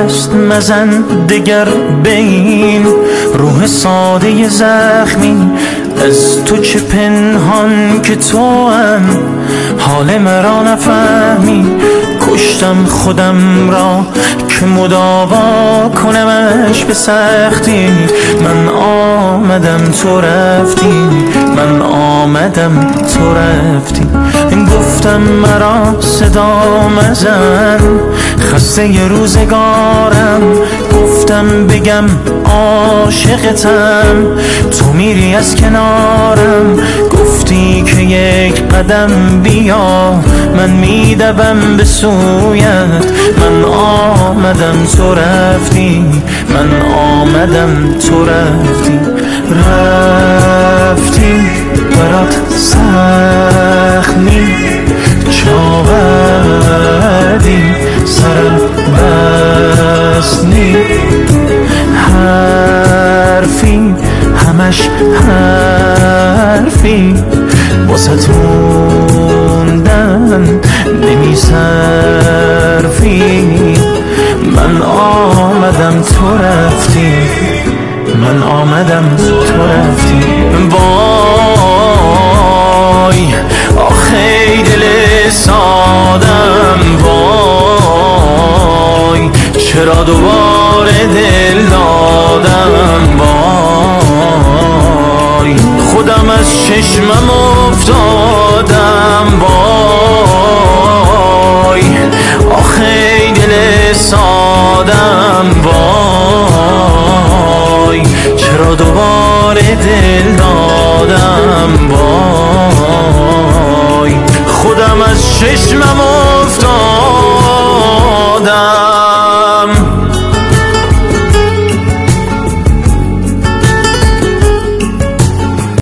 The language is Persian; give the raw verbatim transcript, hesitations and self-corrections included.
دست مزن دگر به این روح ساده زخمی. از تو چه پنهان که تو هم حال مرا نفهمی. کشتم خودم را که مداوا کنمش به سختی. من آمدم تو رفتی، من آمدم تو رفتی. گفتم مرا صدا مزن خسته ی روزگارم. گفتم بگم عاشقتم تو میری از کنارم. گفتی که یک قدم بیا من میدوم به سویت. من آمدم تو رفتی، من آمدم تو رفتی. رفتی برات سخمی چاودی سرم بسنی. حرفی همش حرفی واسه موندن نمی صرفی. من آمدم تو رفتی، من آمدم تو رفتی. وای آخی دل سادم، وای چرا دوباره دل دادم. وای خودم از چشمم افتادم. وای آخی دل سادم، وای چرا دوباره دل دادم.